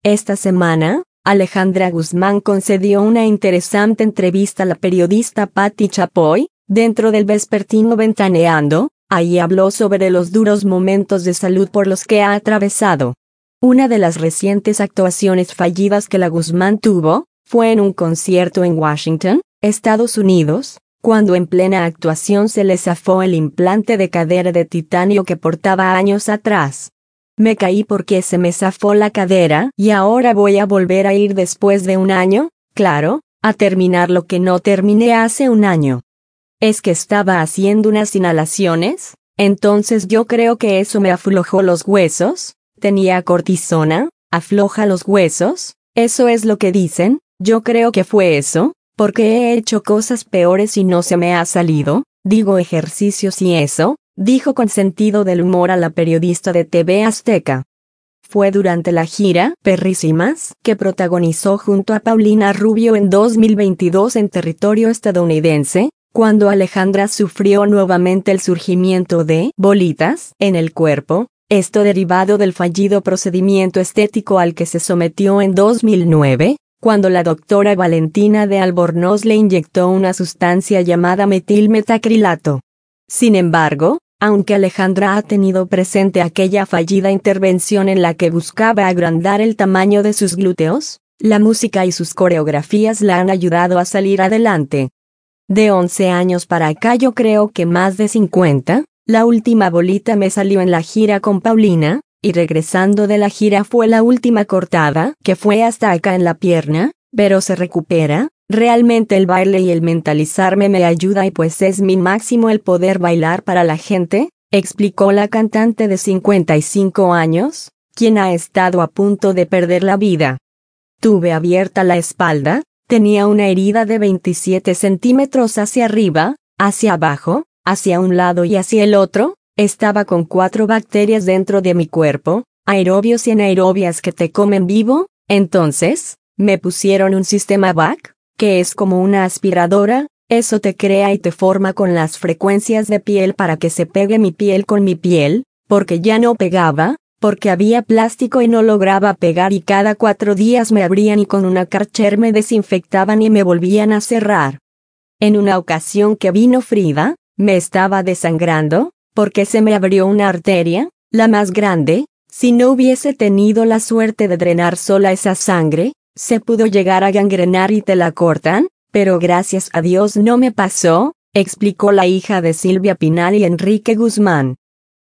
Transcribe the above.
Esta semana, Alejandra Guzmán concedió una interesante entrevista a la periodista Patti Chapoy, dentro del vespertino Ventaneando. Ahí habló sobre los duros momentos de salud por los que ha atravesado. Una de las recientes actuaciones fallidas que la Guzmán tuvo, fue en un concierto en Washington, Estados Unidos, cuando en plena actuación se le zafó el implante de cadera de titanio que portaba años atrás. Me caí porque se me zafó la cadera y ahora voy a volver a ir después de un año, claro, a terminar lo que no terminé hace un año. Es que estaba haciendo unas inhalaciones, entonces yo creo que eso me aflojó los huesos, tenía cortisona, afloja los huesos, eso es lo que dicen, yo creo que fue eso, porque he hecho cosas peores y no se me ha salido, digo ejercicios y eso, dijo con sentido del humor a la periodista de TV Azteca. Fue durante la gira Perrísimas que protagonizó junto a Paulina Rubio en 2022 en territorio estadounidense, cuando Alejandra sufrió nuevamente el surgimiento de bolitas en el cuerpo, esto derivado del fallido procedimiento estético al que se sometió en 2009, cuando la doctora Valentina de Albornoz le inyectó una sustancia llamada metilmetacrilato. Sin embargo, aunque Alejandra ha tenido presente aquella fallida intervención en la que buscaba agrandar el tamaño de sus glúteos, la música y sus coreografías la han ayudado a salir adelante. De 11 años para acá yo creo que más de 50, la última bolita me salió en la gira con Paulina, y regresando de la gira fue la última cortada, que fue hasta acá en la pierna, pero se recupera. Realmente el baile y el mentalizarme me ayuda y pues es mi máximo el poder bailar para la gente, explicó la cantante de 55 años, quien ha estado a punto de perder la vida. Tuve abierta la espalda, tenía una herida de 27 centímetros hacia arriba, hacia abajo, hacia un lado y hacia el otro, estaba con 4 bacterias dentro de mi cuerpo, aerobios y anaerobias que te comen vivo, entonces, me pusieron un sistema VAC, que es como una aspiradora, eso te crea y te forma con las frecuencias de piel para que se pegue mi piel con mi piel, porque ya no pegaba, porque había plástico y no lograba pegar y cada 4 días me abrían y con una Karcher me desinfectaban y me volvían a cerrar. En una ocasión que vino Frida, me estaba desangrando, porque se me abrió una arteria, la más grande, si no hubiese tenido la suerte de drenar sola esa sangre, se pudo llegar a gangrenar y te la cortan, pero gracias a Dios no me pasó, explicó la hija de Silvia Pinal y Enrique Guzmán.